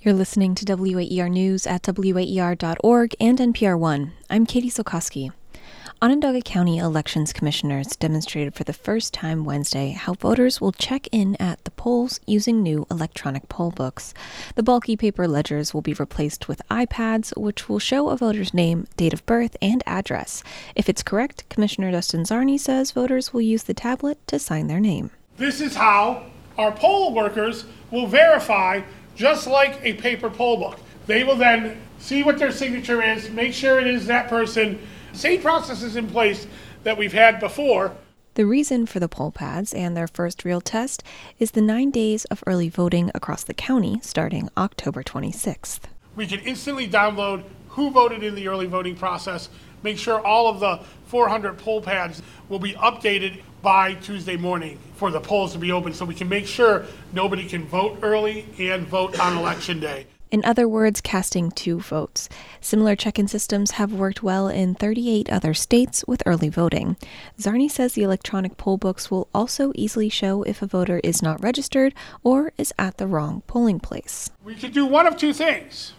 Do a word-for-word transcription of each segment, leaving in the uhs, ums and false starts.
You're listening to W A E R News at W A E R dot org and N P R One. I'm Katie Sokoski. Onondaga County Elections Commissioners demonstrated for the first time Wednesday how voters will check in at the polls using new electronic poll books. The bulky paper ledgers will be replaced with iPads, which will show a voter's name, date of birth, and address. If it's correct, Commissioner Dustin Czarny says voters will use the tablet to sign their name. This is how our poll workers will verify, just like a paper poll book. They will then see what their signature is, make sure it is that person. Same processes in place that we've had before. The reason for the poll pads and their first real test is the nine days of early voting across the county starting October twenty-sixth. We can instantly download who voted in the early voting process, make sure all of the four hundred poll pads will be updated by Tuesday morning for the polls to be open, so we can make sure nobody can vote early and vote on election day. In other words, casting two votes. Similar check-in systems have worked well in thirty-eight other states with early voting. Czarny says the electronic poll books will also easily show if a voter is not registered or is at the wrong polling place. We can do one of two things.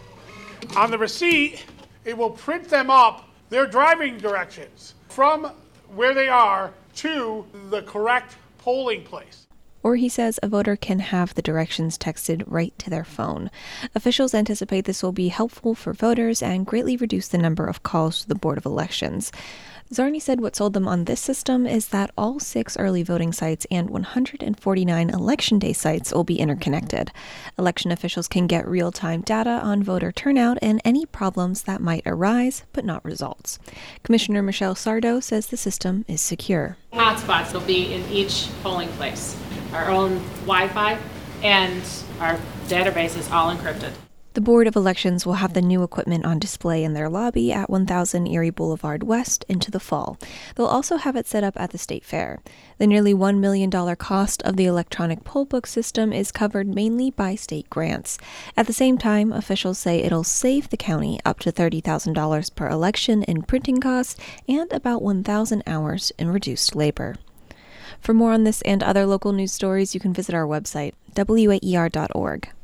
On the receipt, it will print them up, their driving directions, from where they are to the correct polling place. Or he says a voter can have the directions texted right to their phone. Officials anticipate this will be helpful for voters and greatly reduce the number of calls to the Board of Elections. Czarny said what sold them on this system is that all six early voting sites and one hundred forty-nine election day sites will be interconnected. Election officials can get real-time data on voter turnout and any problems that might arise, but not results. Commissioner Michelle Sardo says the system is secure. Hotspots will be in each polling place. Our own Wi-Fi, and our database is all encrypted. The Board of Elections will have the new equipment on display in their lobby at one thousand Erie Boulevard West into the fall. They'll also have it set up at the State Fair. The nearly one million dollars cost of the electronic poll book system is covered mainly by state grants. At the same time, officials say it'll save the county up to thirty thousand dollars per election in printing costs and about one thousand hours in reduced labor. For more on this and other local news stories, you can visit our website, W A E R dot org.